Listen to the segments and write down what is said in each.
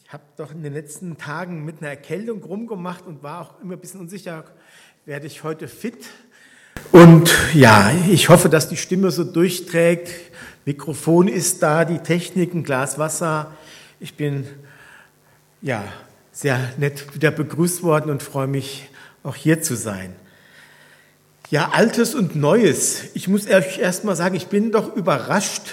Ich habe doch in den letzten Tagen mit einer Erkältung rumgemacht und war auch immer ein bisschen unsicher, werde ich heute fit? Und ja, ich hoffe, dass die Stimme so durchträgt. Mikrofon ist da, die Technik, ein Glas Wasser. Ich bin ja sehr nett wieder begrüßt worden und freue mich, auch hier zu sein. Ja, Altes und Neues. Ich muss euch erst mal sagen, ich bin doch überrascht,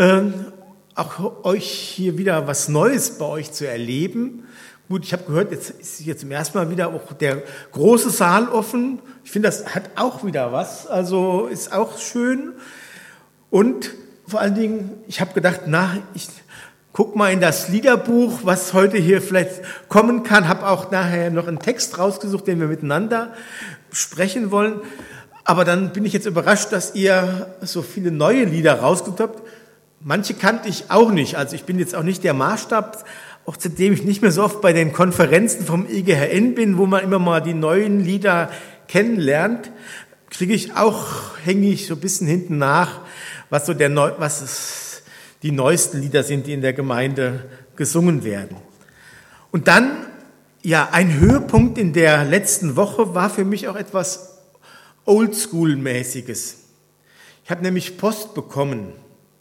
auch euch hier wieder was Neues bei euch zu erleben. Gut, ich habe gehört, jetzt ist hier zum ersten Mal wieder auch der große Saal offen. Ich finde, das hat auch wieder was, also ist auch schön. Und vor allen Dingen, ich habe gedacht, ich guck mal in das Liederbuch, was heute hier vielleicht kommen kann. Habe auch nachher noch einen Text rausgesucht, den wir miteinander sprechen wollen. Aber dann bin ich jetzt überrascht, dass ihr so viele neue Lieder rausgesucht habt. Manche kannte ich auch nicht. Also ich bin jetzt auch nicht der Maßstab, auch seitdem ich nicht mehr so oft bei den Konferenzen vom EGHN bin, wo man immer mal die neuen Lieder kennenlernt, hänge ich so ein bisschen hinten nach, was die neuesten Lieder sind, die in der Gemeinde gesungen werden. Und dann, ja, ein Höhepunkt in der letzten Woche war für mich auch etwas Oldschool-mäßiges. Ich habe nämlich Post bekommen.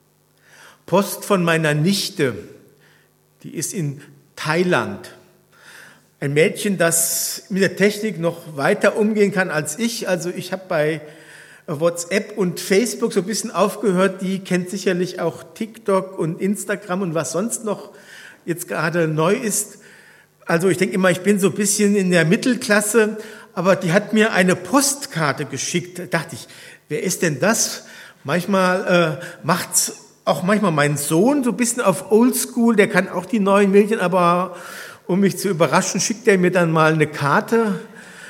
Post von meiner Nichte, die ist in Thailand. Ein Mädchen, das mit der Technik noch weiter umgehen kann als ich. Also ich habe bei WhatsApp und Facebook so ein bisschen aufgehört. Die kennt sicherlich auch TikTok und Instagram und was sonst noch jetzt gerade neu ist. Also ich denke immer, ich bin so ein bisschen in der Mittelklasse, aber die hat mir eine Postkarte geschickt. Da dachte ich, wer ist denn das? Manchmal macht's auch mein Sohn so ein bisschen auf Oldschool, der kann auch die neuen Medien, aber um mich zu überraschen, schickt er mir dann mal eine Karte.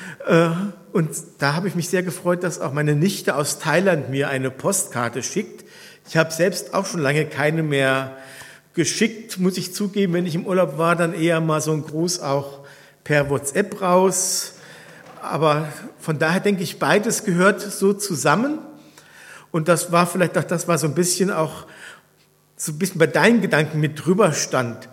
Und da habe ich mich sehr gefreut, dass auch meine Nichte aus Thailand mir eine Postkarte schickt. Ich habe selbst auch schon lange keine mehr geschickt, muss ich zugeben. Wenn ich im Urlaub war, dann eher mal so ein Gruß auch per WhatsApp raus. Aber von daher denke ich, beides gehört so zusammen. Und das war vielleicht auch das, was so ein bisschen bei deinen Gedanken mit drüber stand.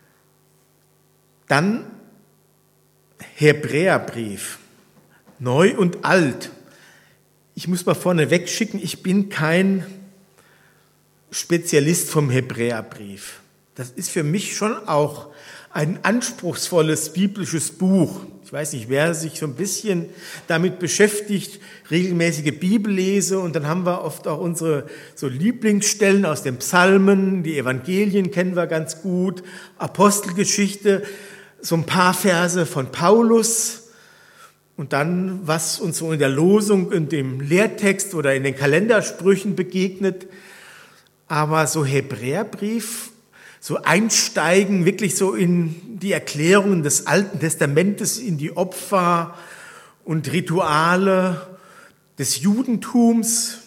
Dann Hebräerbrief, neu und alt. Ich muss mal vorneweg schicken, ich bin kein Spezialist vom Hebräerbrief. Das ist für mich schon auch ein anspruchsvolles biblisches Buch. Ich weiß nicht, wer sich so ein bisschen damit beschäftigt, regelmäßige Bibellese, und dann haben wir oft auch unsere so Lieblingsstellen aus den Psalmen, die Evangelien kennen wir ganz gut, Apostelgeschichte, so ein paar Verse von Paulus und dann, was uns so in der Losung, in dem Lehrtext oder in den Kalendersprüchen begegnet. Aber so Hebräerbrief, so einsteigen, wirklich so in die Erklärungen des Alten Testamentes, in die Opfer und Rituale des Judentums.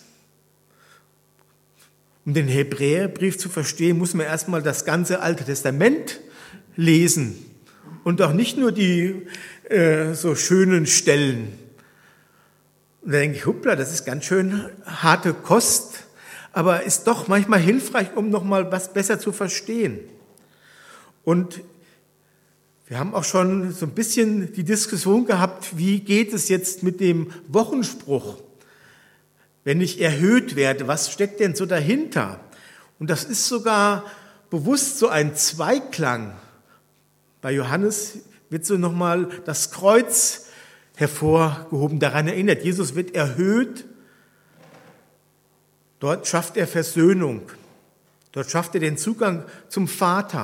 Um den Hebräerbrief zu verstehen, muss man erstmal das ganze Alte Testament lesen und auch nicht nur die so schönen Stellen. Und da denke ich, hoppla, das ist ganz schön harte Kost, aber ist doch manchmal hilfreich, um noch mal was besser zu verstehen. Und wir haben auch schon so ein bisschen die Diskussion gehabt, wie geht es jetzt mit dem Wochenspruch? Wenn ich erhöht werde, was steckt denn so dahinter? Und das ist sogar bewusst so ein Zweiklang. Bei Johannes wird so nochmal das Kreuz hervorgehoben, daran erinnert, Jesus wird erhöht. Dort schafft er Versöhnung. Dort schafft er den Zugang zum Vater.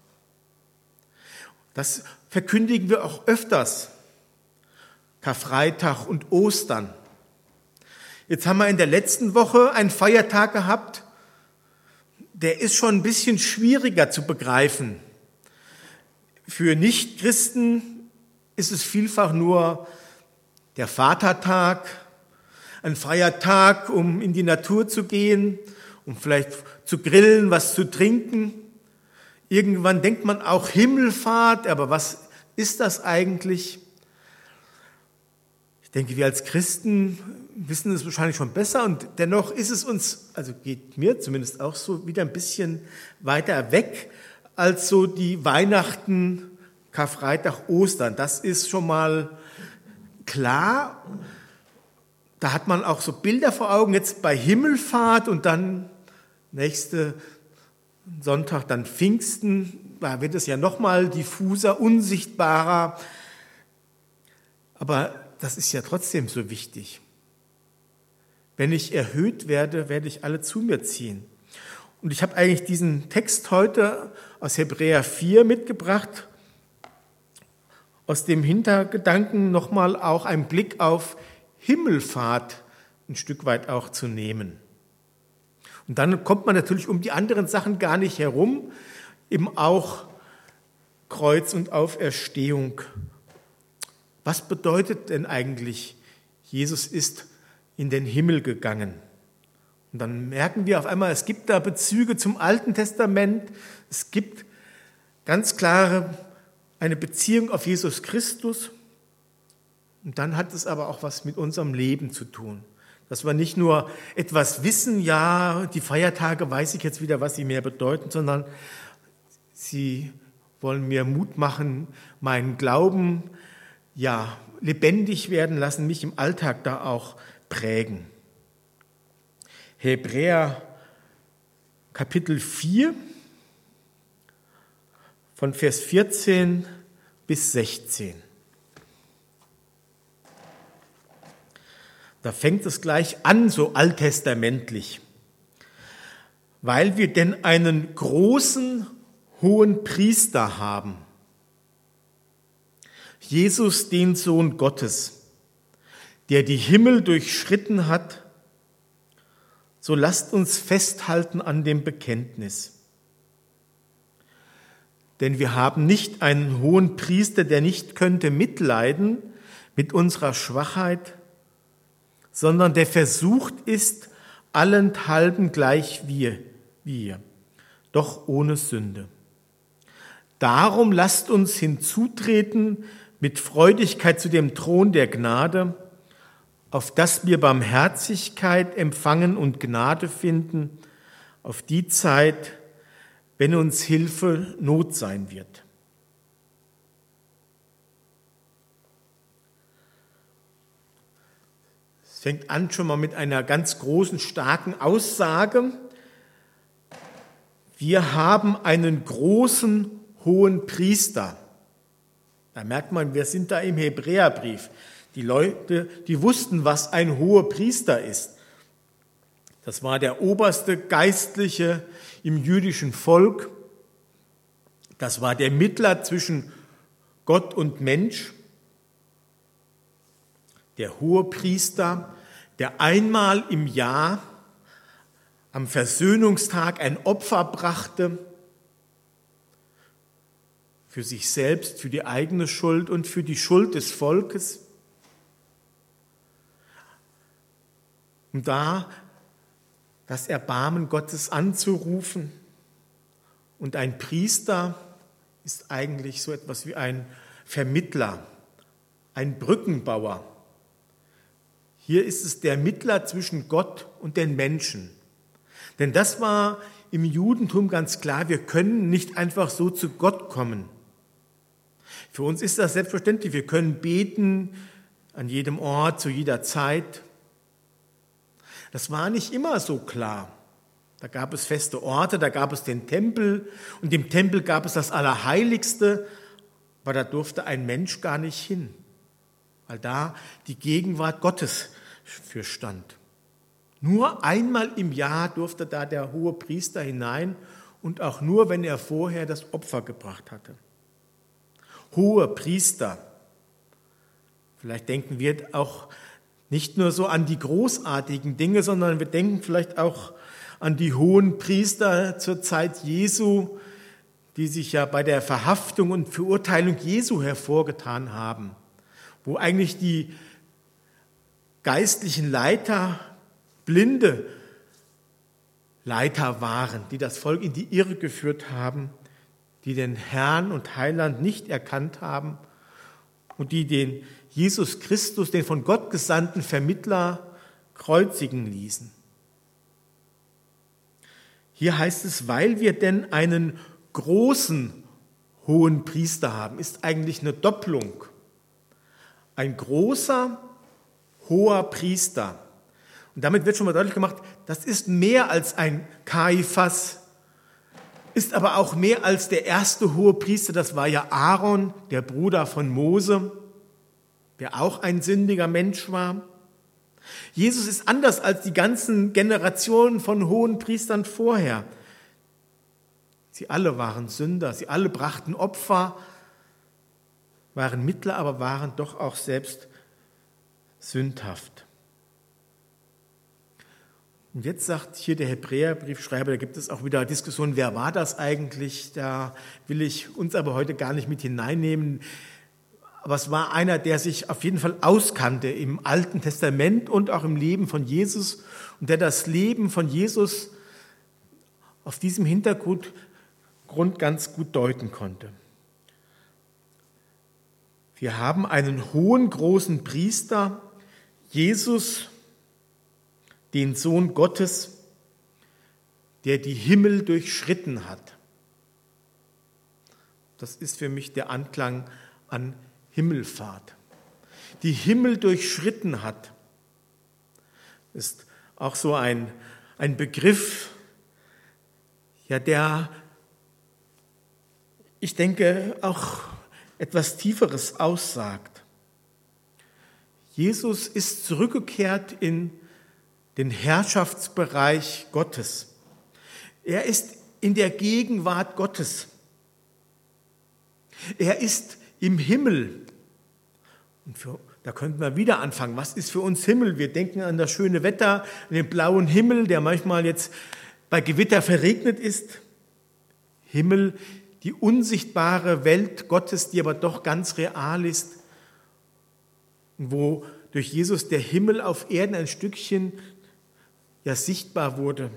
Das verkündigen wir auch öfters. Karfreitag und Ostern. Jetzt haben wir in der letzten Woche einen Feiertag gehabt, der ist schon ein bisschen schwieriger zu begreifen. Für Nichtchristen ist es vielfach nur der Vatertag, ein freier Tag, um in die Natur zu gehen, um vielleicht zu grillen, was zu trinken. Irgendwann denkt man auch Himmelfahrt, aber was ist das eigentlich? Ich denke, wir als Christen wissen es wahrscheinlich schon besser und dennoch ist es uns, also geht mir zumindest auch so, wieder ein bisschen weiter weg als so die Weihnachten, Karfreitag, Ostern. Das ist schon mal klar. Da hat man auch so Bilder vor Augen, jetzt bei Himmelfahrt und dann nächste Sonntag dann Pfingsten. Da wird es ja noch mal diffuser, unsichtbarer. Aber das ist ja trotzdem so wichtig. Wenn ich erhöht werde, werde ich alle zu mir ziehen. Und ich habe eigentlich diesen Text heute aus Hebräer 4 mitgebracht, aus dem Hintergedanken nochmal auch einen Blick auf Himmelfahrt ein Stück weit auch zu nehmen. Und dann kommt man natürlich um die anderen Sachen gar nicht herum, eben auch Kreuz und Auferstehung. Was bedeutet denn eigentlich, Jesus ist in den Himmel gegangen? Und dann merken wir auf einmal, es gibt da Bezüge zum Alten Testament. Es gibt ganz klare eine Beziehung auf Jesus Christus. Und dann hat es aber auch was mit unserem Leben zu tun. Dass wir nicht nur etwas wissen, ja, die Feiertage weiß ich jetzt wieder, was sie mehr bedeuten, sondern sie wollen mir Mut machen, meinen Glauben ja lebendig werden lassen, mich im Alltag da auch prägen. Hebräer Kapitel 4 von Vers 14 bis 16. Da fängt es gleich an, so alttestamentlich. Weil wir denn einen großen hohen Priester haben, Jesus, den Sohn Gottes, der die Himmel durchschritten hat, so lasst uns festhalten an dem Bekenntnis. Denn wir haben nicht einen hohen Priester, der nicht könnte mitleiden mit unserer Schwachheit, sondern der versucht ist, allenthalben gleich wir, doch ohne Sünde. Darum lasst uns hinzutreten mit Freudigkeit zu dem Thron der Gnade, auf dass wir Barmherzigkeit empfangen und Gnade finden, auf die Zeit, wenn uns Hilfe Not sein wird. Es fängt an schon mal mit einer ganz großen, starken Aussage. Wir haben einen großen, hohen Priester. Da merkt man, wir sind da im Hebräerbrief. Die Leute, die wussten, was ein hoher Priester ist. Das war der oberste Geistliche im jüdischen Volk. Das war der Mittler zwischen Gott und Mensch. Der Hohepriester, der einmal im Jahr am Versöhnungstag ein Opfer brachte, für sich selbst, für die eigene Schuld und für die Schuld des Volkes. Um da das Erbarmen Gottes anzurufen. Und ein Priester ist eigentlich so etwas wie ein Vermittler, ein Brückenbauer. Hier ist es der Mittler zwischen Gott und den Menschen. Denn das war im Judentum ganz klar, wir können nicht einfach so zu Gott kommen. Für uns ist das selbstverständlich, wir können beten an jedem Ort, zu jeder Zeit. Das war nicht immer so klar. Da gab es feste Orte, da gab es den Tempel und im Tempel gab es das Allerheiligste, aber da durfte ein Mensch gar nicht hin, weil da die Gegenwart Gottes für stand. Nur einmal im Jahr durfte da der hohe Priester hinein und auch nur, wenn er vorher das Opfer gebracht hatte. Hohe Priester. Vielleicht denken wir auch nicht nur so an die großartigen Dinge, sondern wir denken vielleicht auch an die hohen Priester zur Zeit Jesu, die sich ja bei der Verhaftung und Verurteilung Jesu hervorgetan haben, wo eigentlich die geistlichen Leiter blinde Leiter waren, die das Volk in die Irre geführt haben, die den Herrn und Heiland nicht erkannt haben und die den Jesus Christus, den von Gott gesandten Vermittler, kreuzigen ließen. Hier heißt es, weil wir denn einen großen hohen Priester haben, ist eigentlich eine Doppelung. Ein großer, hoher Priester. Und damit wird schon mal deutlich gemacht, das ist mehr als ein Kaiphas, ist aber auch mehr als der erste hohe Priester, das war ja Aaron, der Bruder von Mose, der auch ein sündiger Mensch war. Jesus ist anders als die ganzen Generationen von hohen Priestern vorher. Sie alle waren Sünder, sie alle brachten Opfer, waren Mittler, aber waren doch auch selbst sündhaft. Und jetzt sagt hier der Hebräerbriefschreiber, da gibt es auch wieder Diskussionen, wer war das eigentlich? Da will ich uns aber heute gar nicht mit hineinnehmen. Aber es war einer, der sich auf jeden Fall auskannte im Alten Testament und auch im Leben von Jesus und der das Leben von Jesus auf diesem Hintergrund ganz gut deuten konnte. Wir haben einen hohen, großen Priester, Jesus, den Sohn Gottes, der die Himmel durchschritten hat. Das ist für mich der Anklang an Himmelfahrt. Die Himmel durchschritten hat, ist auch so ein Begriff, ja, der, ich denke, auch etwas Tieferes aussagt. Jesus ist zurückgekehrt in den Herrschaftsbereich Gottes. Er ist in der Gegenwart Gottes. Er ist im Himmel. Und da könnten wir wieder anfangen. Was ist für uns Himmel? Wir denken an das schöne Wetter, an den blauen Himmel, der manchmal jetzt bei Gewitter verregnet ist. Himmel, die unsichtbare Welt Gottes, die aber doch ganz real ist, wo durch Jesus der Himmel auf Erden ein Stückchen ja sichtbar wurde.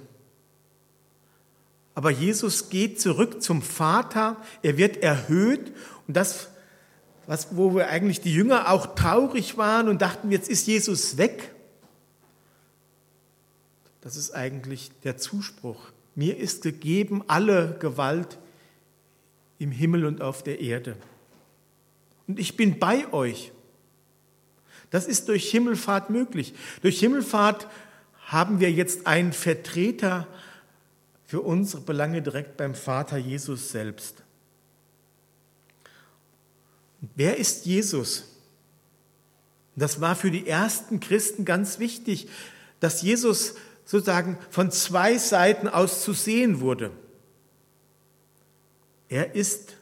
Aber Jesus geht zurück zum Vater, er wird erhöht und das, wo wir eigentlich die Jünger auch traurig waren und dachten, jetzt ist Jesus weg, das ist eigentlich der Zuspruch. Mir ist gegeben alle Gewalt im Himmel und auf der Erde. Und ich bin bei euch. Das ist durch Himmelfahrt möglich. Durch Himmelfahrt haben wir jetzt einen Vertreter für unsere Belange direkt beim Vater Jesus selbst. Und wer ist Jesus? Das war für die ersten Christen ganz wichtig, dass Jesus sozusagen von zwei Seiten aus zu sehen wurde. Er ist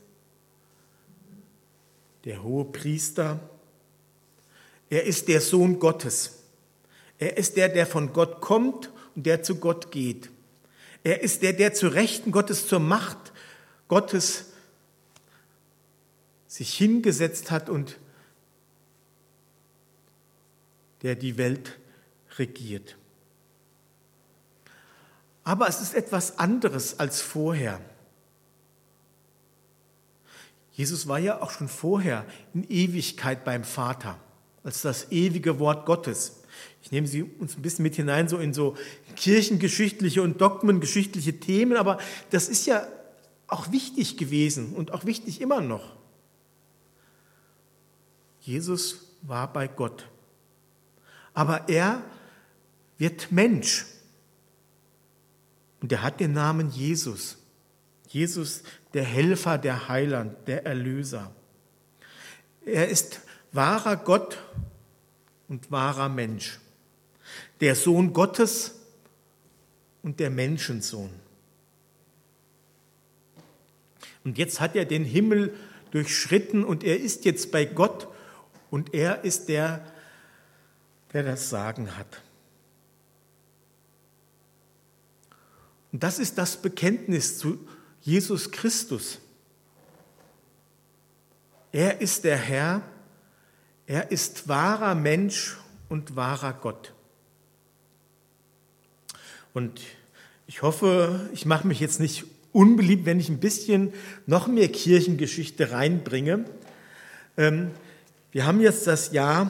der hohe Priester, er ist der Sohn Gottes. Er ist der, der von Gott kommt und der zu Gott geht. Er ist der, der zur Rechten Gottes, zur Macht Gottes sich hingesetzt hat und der die Welt regiert. Aber es ist etwas anderes als vorher. Jesus war ja auch schon vorher in Ewigkeit beim Vater, als das ewige Wort Gottes. Ich nehme Sie uns ein bisschen mit hinein, so in so kirchengeschichtliche und dogmengeschichtliche Themen, aber das ist ja auch wichtig gewesen und auch wichtig immer noch. Jesus war bei Gott, aber er wird Mensch und er hat den Namen Jesus. Jesus, der Helfer, der Heiland, der Erlöser. Er ist wahrer Gott und wahrer Mensch. Der Sohn Gottes und der Menschensohn. Und jetzt hat er den Himmel durchschritten und er ist jetzt bei Gott und er ist der, der das Sagen hat. Und das ist das Bekenntnis zu Jesus Christus. Er ist der Herr, er ist wahrer Mensch und wahrer Gott. Und ich hoffe, ich mache mich jetzt nicht unbeliebt, wenn ich ein bisschen noch mehr Kirchengeschichte reinbringe. Wir haben jetzt das Jahr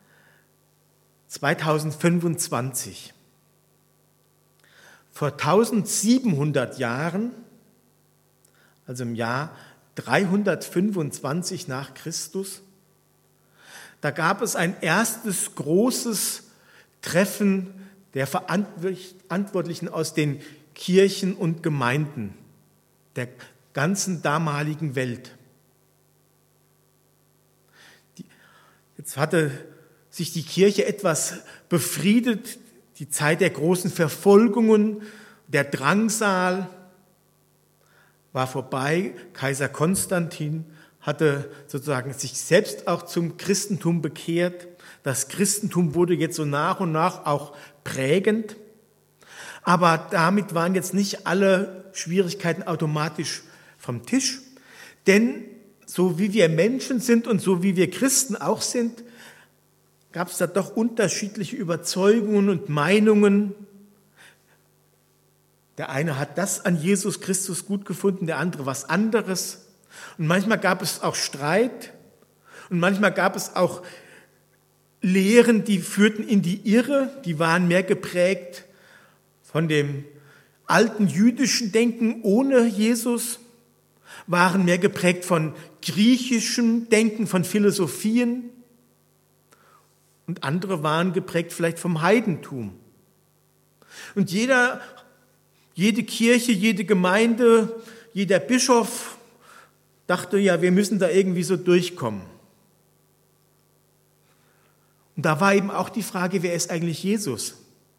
2025. Vor 1700 Jahren, also im Jahr 325 nach Christus. Da gab es ein erstes großes Treffen der Verantwortlichen aus den Kirchen und Gemeinden der ganzen damaligen Welt. Jetzt hatte sich die Kirche etwas befriedet, die Zeit der großen Verfolgungen, der Drangsal war vorbei. Kaiser Konstantin hatte sozusagen sich selbst auch zum Christentum bekehrt. Das Christentum wurde jetzt so nach und nach auch prägend. Aber damit waren jetzt nicht alle Schwierigkeiten automatisch vom Tisch. Denn so wie wir Menschen sind und so wie wir Christen auch sind, gab es da doch unterschiedliche Überzeugungen und Meinungen. Der eine hat das an Jesus Christus gut gefunden, der andere was anderes. Und manchmal gab es auch Streit und manchmal gab es auch Lehren, die führten in die Irre, die waren mehr geprägt von dem alten jüdischen Denken ohne Jesus, waren mehr geprägt von griechischem Denken, von Philosophien und andere waren geprägt vielleicht vom Heidentum. Und jede Kirche, jede Gemeinde, jeder Bischof dachte, ja, wir müssen da irgendwie so durchkommen. Und da war eben auch die Frage, wer ist eigentlich Jesus?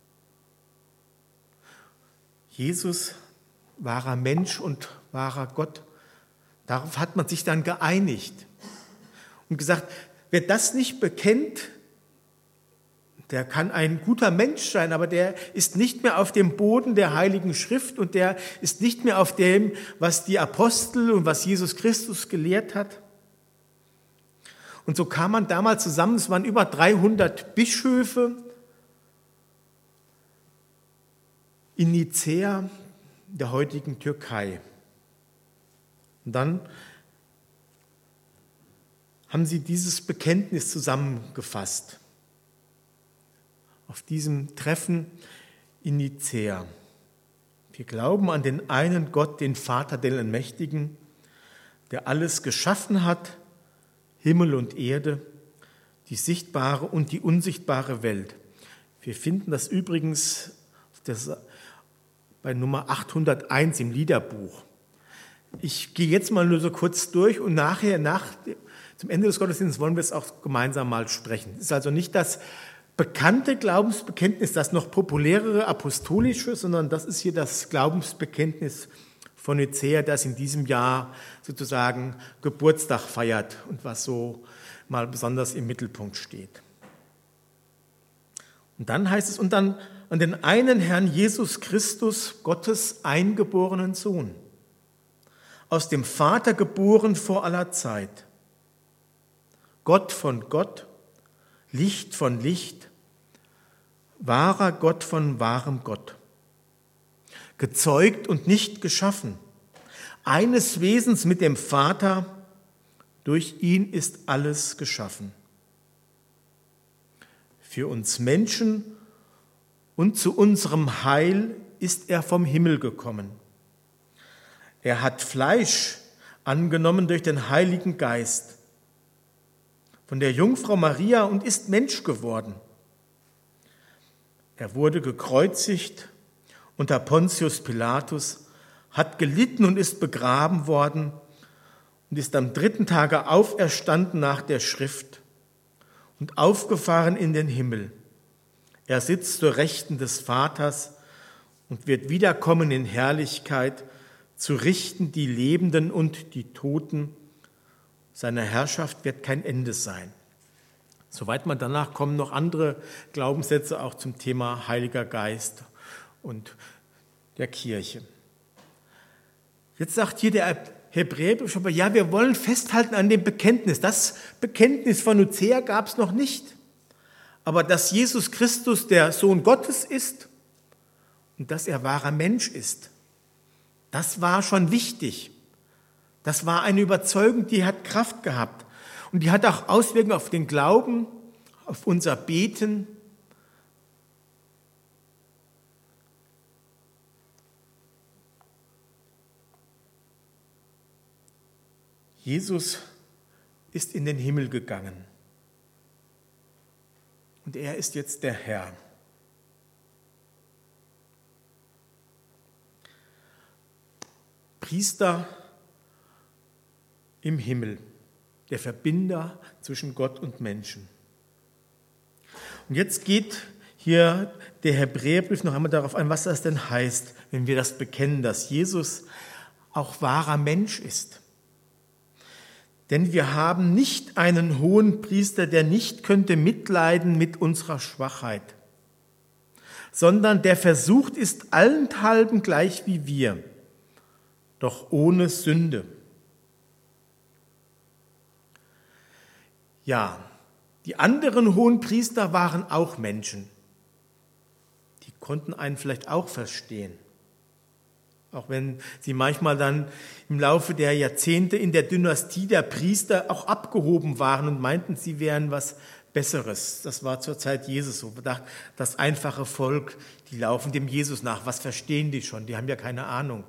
Jesus, wahrer Mensch und wahrer Gott. Darauf hat man sich dann geeinigt und gesagt, wer das nicht bekennt, der kann ein guter Mensch sein, aber der ist nicht mehr auf dem Boden der Heiligen Schrift und der ist nicht mehr auf dem, was die Apostel und was Jesus Christus gelehrt hat. Und so kam man damals zusammen, es waren über 300 Bischöfe in Nicäa, der heutigen Türkei. Und dann haben sie dieses Bekenntnis zusammengefasst auf diesem Treffen in Nicäa. Wir glauben an den einen Gott, den Vater, den Allmächtigen, der alles geschaffen hat, Himmel und Erde, die sichtbare und die unsichtbare Welt. Wir finden das übrigens bei Nummer 801 im Liederbuch. Ich gehe jetzt mal nur so kurz durch und nachher, zum Ende des Gottesdienstes, wollen wir es auch gemeinsam mal sprechen. Es ist also nicht das bekannte Glaubensbekenntnis, das noch populärere apostolische, sondern das ist hier das Glaubensbekenntnis von Nicäa, das in diesem Jahr sozusagen Geburtstag feiert und was so mal besonders im Mittelpunkt steht. Und dann heißt es, und dann an den einen Herrn Jesus Christus, Gottes eingeborenen Sohn, aus dem Vater geboren vor aller Zeit, Gott von Gott, Licht von Licht, wahrer Gott von wahrem Gott, gezeugt und nicht geschaffen, eines Wesens mit dem Vater, durch ihn ist alles geschaffen. Für uns Menschen und zu unserem Heil ist er vom Himmel gekommen. Er hat Fleisch angenommen durch den Heiligen Geist von der Jungfrau Maria und ist Mensch geworden. Er wurde gekreuzigt unter Pontius Pilatus, hat gelitten und ist begraben worden und ist am 3. Tage auferstanden nach der Schrift und aufgefahren in den Himmel. Er sitzt zur Rechten des Vaters und wird wiederkommen in Herrlichkeit, zu richten die Lebenden und die Toten. Seiner Herrschaft wird kein Ende sein. Soweit man danach kommen noch andere Glaubenssätze auch zum Thema Heiliger Geist und der Kirche. Jetzt sagt hier der Hebräerbrief, ja, wir wollen festhalten an dem Bekenntnis. Das Bekenntnis von Nicäa gab es noch nicht. Aber dass Jesus Christus der Sohn Gottes ist und dass er wahrer Mensch ist, das war schon wichtig. Das war eine Überzeugung, die hat Kraft gehabt. Und die hat auch Auswirkungen auf den Glauben, auf unser Beten. Jesus ist in den Himmel gegangen und er ist jetzt der Herr. Priester im Himmel, der Verbinder zwischen Gott und Menschen. Und jetzt geht hier der Hebräerbrief noch einmal darauf ein, was das denn heißt, wenn wir das bekennen, dass Jesus auch wahrer Mensch ist. Denn wir haben nicht einen Hohenpriester, der nicht könnte mitleiden mit unserer Schwachheit, sondern der versucht ist allenthalben gleich wie wir, doch ohne Sünde. Ja, die anderen Hohenpriester waren auch Menschen. Die konnten einen vielleicht auch verstehen. Auch wenn sie manchmal dann im Laufe der Jahrzehnte in der Dynastie der Priester auch abgehoben waren und meinten, sie wären was Besseres. Das war zur Zeit Jesus so. Das einfache Volk, die laufen dem Jesus nach. Was verstehen die schon? Die haben ja keine Ahnung.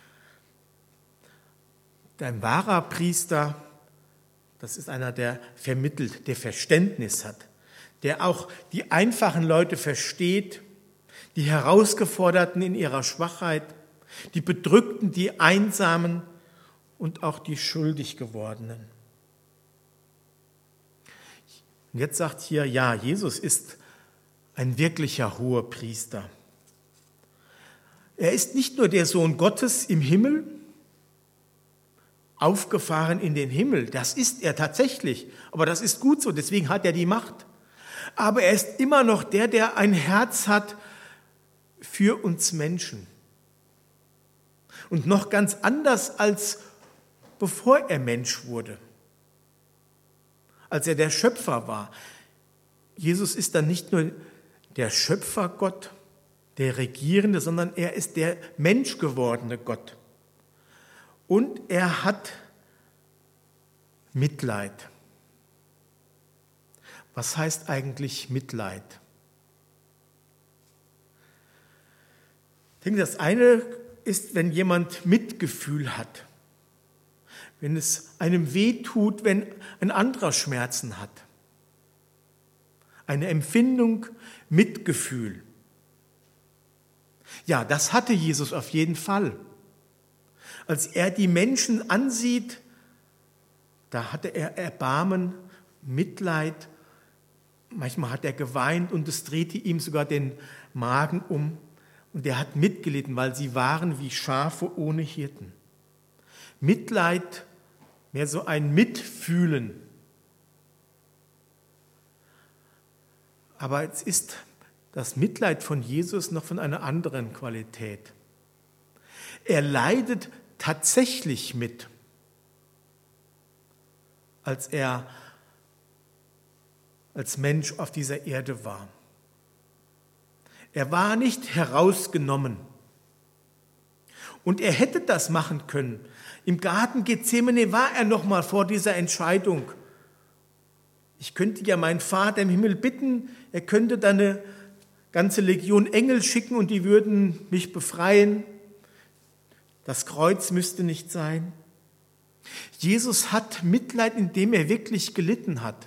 Ein wahrer Priester, das ist einer, der vermittelt, der Verständnis hat, der auch die einfachen Leute versteht, die Herausgeforderten in ihrer Schwachheit, die Bedrückten, die Einsamen und auch die schuldig gewordenen. Und jetzt sagt hier, ja, Jesus ist ein wirklicher Hohepriester. Er ist nicht nur der Sohn Gottes im Himmel, aufgefahren in den Himmel, das ist er tatsächlich, aber das ist gut so, deswegen hat er die Macht. Aber er ist immer noch der, der ein Herz hat für uns Menschen. Und noch ganz anders als bevor er Mensch wurde, als er der Schöpfer war. Jesus ist dann nicht nur der Schöpfergott, der Regierende, sondern er ist der menschgewordene Gott. Und er hat Mitleid. Was heißt eigentlich Mitleid? Ich denke, das eine ist, wenn jemand Mitgefühl hat, wenn es einem wehtut, wenn ein anderer Schmerzen hat. Eine Empfindung, Mitgefühl. Ja, das hatte Jesus auf jeden Fall. Als er die Menschen ansieht, da hatte er Erbarmen, Mitleid. Manchmal hat er geweint und es drehte ihm sogar den Magen um. Und er hat mitgelitten, weil sie waren wie Schafe ohne Hirten. Mitleid, mehr so ein Mitfühlen. Aber jetzt ist das Mitleid von Jesus noch von einer anderen Qualität. Er leidet tatsächlich mit, als er als Mensch auf dieser Erde war. Er war nicht herausgenommen. Und er hätte das machen können. Im Garten Gethsemane war er noch mal vor dieser Entscheidung. Ich könnte ja meinen Vater im Himmel bitten, er könnte dann eine ganze Legion Engel schicken und die würden mich befreien. Das Kreuz müsste nicht sein. Jesus hat Mitleid, indem er wirklich gelitten hat.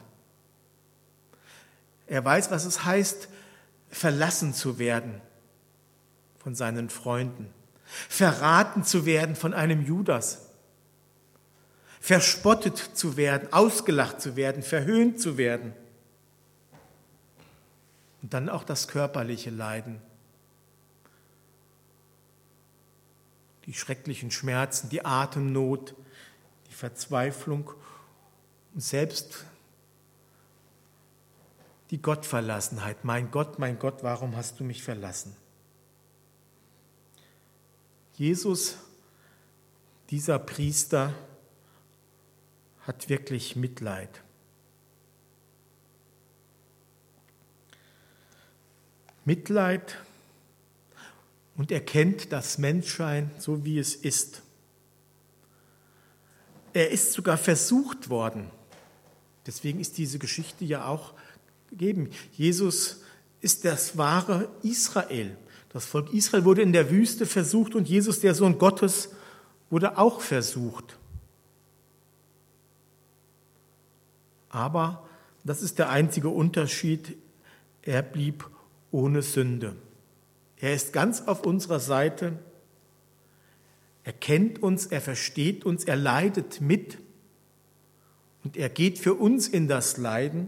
Er weiß, was es heißt, verlassen zu werden von seinen Freunden, verraten zu werden von einem Judas, verspottet zu werden, ausgelacht zu werden, verhöhnt zu werden. Und dann auch das körperliche Leiden, die schrecklichen Schmerzen, die Atemnot, die Verzweiflung und selbst die Gottverlassenheit. Mein Gott, warum hast du mich verlassen? Jesus, dieser Priester, hat wirklich Mitleid. Mitleid und erkennt das Menschsein so, wie es ist. Er ist sogar versucht worden. Deswegen ist diese Geschichte ja auch gegeben. Jesus ist das wahre Israel. Das Volk Israel wurde in der Wüste versucht und Jesus, der Sohn Gottes, wurde auch versucht. Aber, das ist der einzige Unterschied, er blieb ohne Sünde. Er ist ganz auf unserer Seite. Er kennt uns, er versteht uns, er leidet mit und er geht für uns in das Leiden.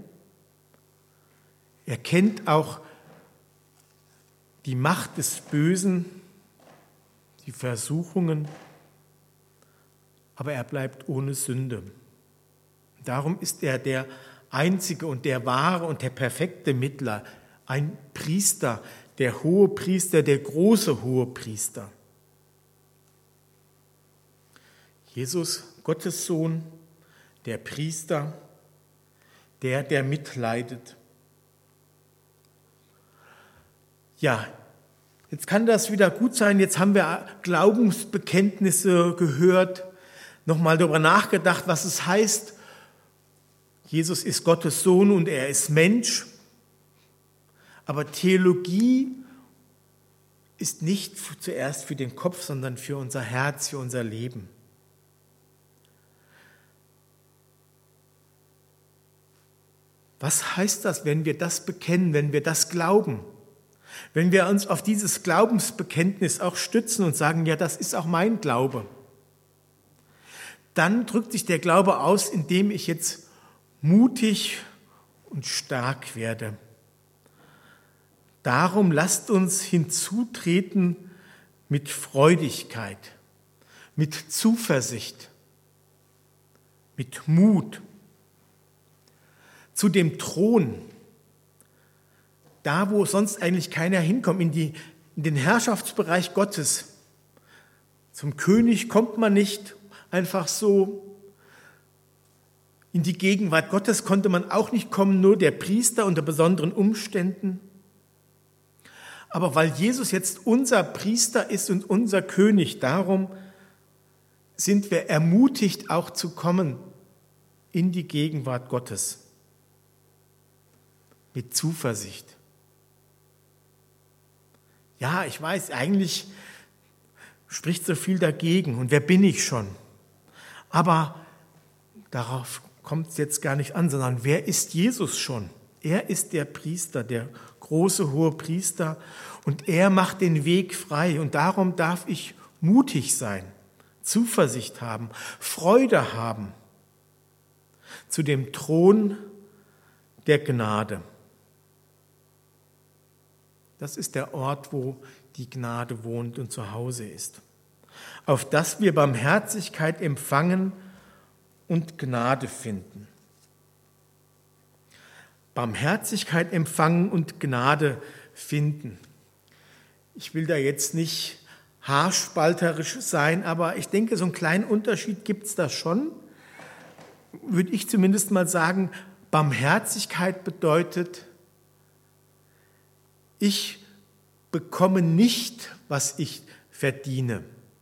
Er kennt auch die Macht des Bösen, die Versuchungen, aber er bleibt ohne Sünde. Darum ist er der einzige und der wahre und der perfekte Mittler, ein Priester, der Hohepriester, der große Hohepriester. Jesus, Gottes Sohn, der Priester, der mitleidet. Ja, jetzt kann das wieder gut sein, jetzt haben wir Glaubensbekenntnisse gehört, nochmal darüber nachgedacht, was es heißt, Jesus ist Gottes Sohn und er ist Mensch. Aber Theologie ist nicht zuerst für den Kopf, sondern für unser Herz, für unser Leben. Was heißt das, wenn wir das bekennen, wenn wir das glauben? Wenn wir uns auf dieses Glaubensbekenntnis auch stützen und sagen, ja, das ist auch mein Glaube, dann drückt sich der Glaube aus, indem ich jetzt mutig und stark werde. Darum lasst uns hinzutreten mit Freudigkeit, mit Zuversicht, mit Mut zu dem Thron, da wo sonst eigentlich keiner hinkommt, in den Herrschaftsbereich Gottes. Zum König kommt man nicht einfach so. In die Gegenwart Gottes konnte man auch nicht kommen, nur der Priester unter besonderen Umständen. Aber weil Jesus jetzt unser Priester ist und unser König, darum sind wir ermutigt, auch zu kommen in die Gegenwart Gottes. Mit Zuversicht. Ja, ich weiß, eigentlich spricht so viel dagegen. Und wer bin ich schon? Aber darauf kommt es jetzt gar nicht an, sondern wer ist Jesus schon? Er ist der Priester, der große hohe Priester und er macht den Weg frei und darum darf ich mutig sein, Zuversicht haben, Freude haben zu dem Thron der Gnade. Das ist der Ort, wo die Gnade wohnt und zu Hause ist, auf das wir Barmherzigkeit empfangen und Gnade finden. Barmherzigkeit empfangen und Gnade finden. Ich will da jetzt nicht haarspalterisch sein, aber ich denke, so einen kleinen Unterschied gibt es da schon. Würde ich zumindest mal sagen, Barmherzigkeit bedeutet, ich bekomme nicht, was ich verdiene.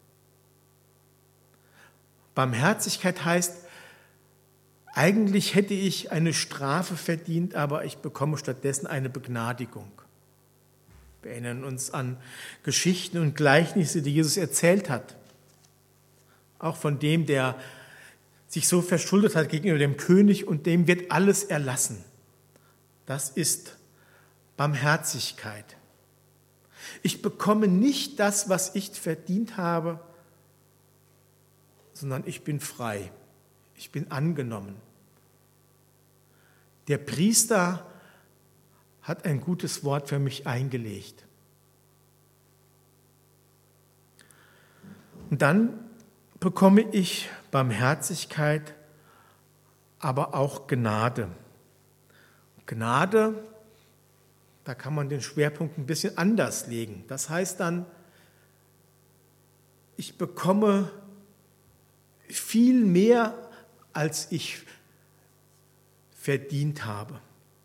Barmherzigkeit heißt, eigentlich hätte ich eine Strafe verdient, aber ich bekomme stattdessen eine Begnadigung. Wir erinnern uns an Geschichten und Gleichnisse, die Jesus erzählt hat. Auch von dem, der sich so verschuldet hat gegenüber dem König und dem wird alles erlassen. Das ist Barmherzigkeit. Ich bekomme nicht das, was ich verdient habe, sondern ich bin frei. Ich bin angenommen. Der Priester hat ein gutes Wort für mich eingelegt. Und dann bekomme ich Barmherzigkeit, aber auch Gnade. Gnade, da kann man den Schwerpunkt ein bisschen anders legen. Das heißt dann, ich bekomme viel mehr, als ich verdient habe.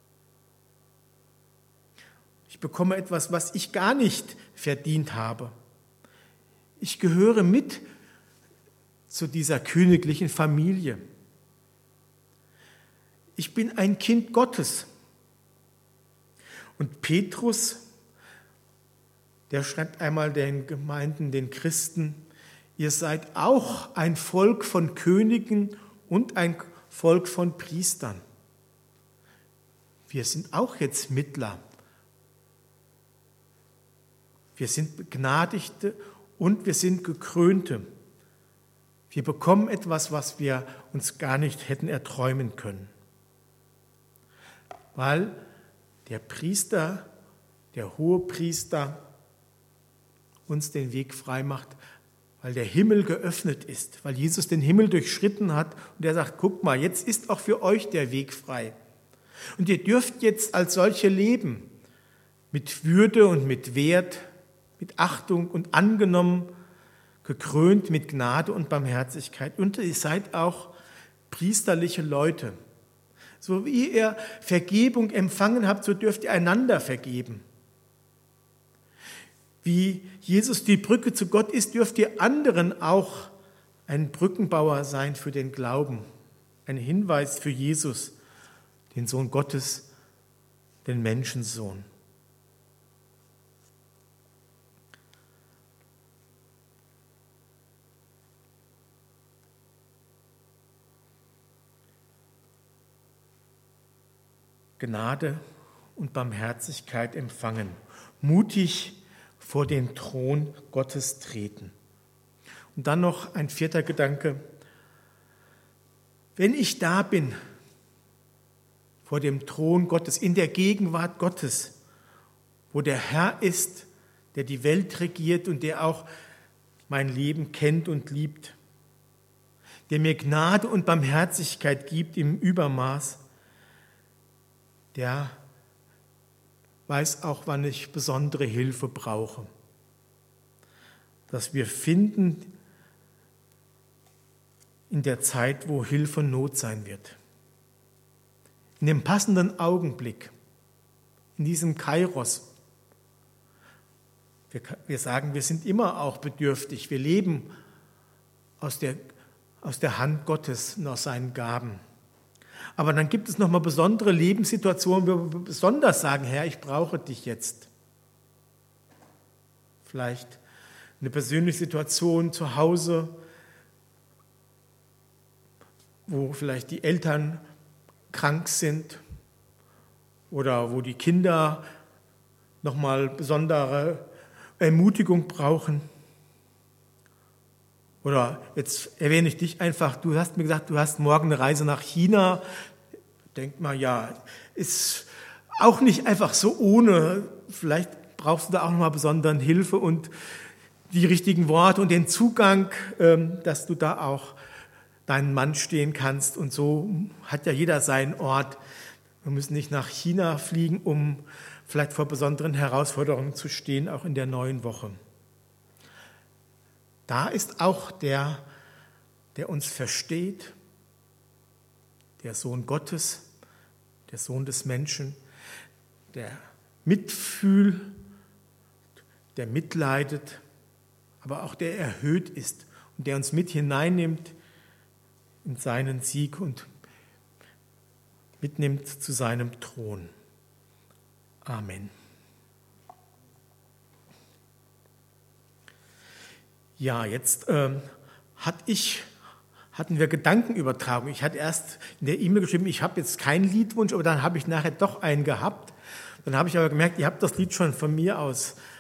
Ich bekomme etwas, was ich gar nicht verdient habe. Ich gehöre mit zu dieser königlichen Familie. Ich bin ein Kind Gottes. Und Petrus, der schreibt einmal den Gemeinden, den Christen, ihr seid auch ein Volk von Königen und ein Volk von Priestern. wir sind auch jetzt Mittler. Wir sind Begnadigte und wir sind Gekrönte. Wir bekommen etwas, was wir uns gar nicht hätten erträumen können. Weil der Priester, der Hohepriester uns den Weg frei macht, weil der Himmel geöffnet ist, weil Jesus den Himmel durchschritten hat und er sagt, guck mal, jetzt ist auch für euch der Weg frei. Und ihr dürft jetzt als solche leben, mit Würde und mit Wert, mit Achtung und angenommen, gekrönt mit Gnade und Barmherzigkeit. Und ihr seid auch priesterliche Leute. So wie ihr Vergebung empfangen habt, so dürft ihr einander vergeben. Wie Jesus die Brücke zu Gott ist, dürft ihr anderen auch ein Brückenbauer sein für den Glauben. Ein Hinweis für Jesus, den Sohn Gottes, den Menschensohn. Gnade und Barmherzigkeit empfangen, mutig vor den Thron Gottes treten. Und dann noch ein vierter Gedanke. Wenn ich da bin, vor dem Thron Gottes, in der Gegenwart Gottes, wo der Herr ist, der die Welt regiert und der auch mein Leben kennt und liebt, der mir Gnade und Barmherzigkeit gibt im Übermaß, der weiß auch, wann ich besondere Hilfe brauche. Dass wir finden in der Zeit, wo Hilfe Not sein wird. In dem passenden Augenblick, in diesem Kairos. Wir sagen, wir sind immer auch bedürftig. Wir leben aus der Hand Gottes und aus seinen Gaben. Aber dann gibt es nochmal besondere Lebenssituationen, wo wir besonders sagen, Herr, ich brauche dich jetzt. Vielleicht eine persönliche Situation zu Hause, wo vielleicht die Eltern krank sind oder wo die Kinder nochmal besondere Ermutigung brauchen. Oder jetzt erwähne ich dich einfach, du hast mir gesagt, du hast morgen eine Reise nach China. Denk mal, ja, ist auch nicht einfach so ohne. Vielleicht brauchst du da auch nochmal besondere Hilfe und die richtigen Worte und den Zugang, dass du da auch deinen Mann stehen kannst. Und so hat ja jeder seinen Ort. Wir müssen nicht nach China fliegen, um vielleicht vor besonderen Herausforderungen zu stehen, auch in der neuen Woche. Da ist auch der uns versteht, der Sohn Gottes, der Sohn des Menschen, der mitfühlt, der mitleidet, aber auch der erhöht ist und der uns mit hineinnimmt in seinen Sieg und mitnimmt zu seinem Thron. Amen. Ja, jetzt hatten wir Gedankenübertragung. Ich hatte erst in der E-Mail geschrieben, ich habe jetzt keinen Liedwunsch, aber dann habe ich nachher doch einen gehabt. Dann habe ich aber gemerkt, ihr habt das Lied schon von mir aus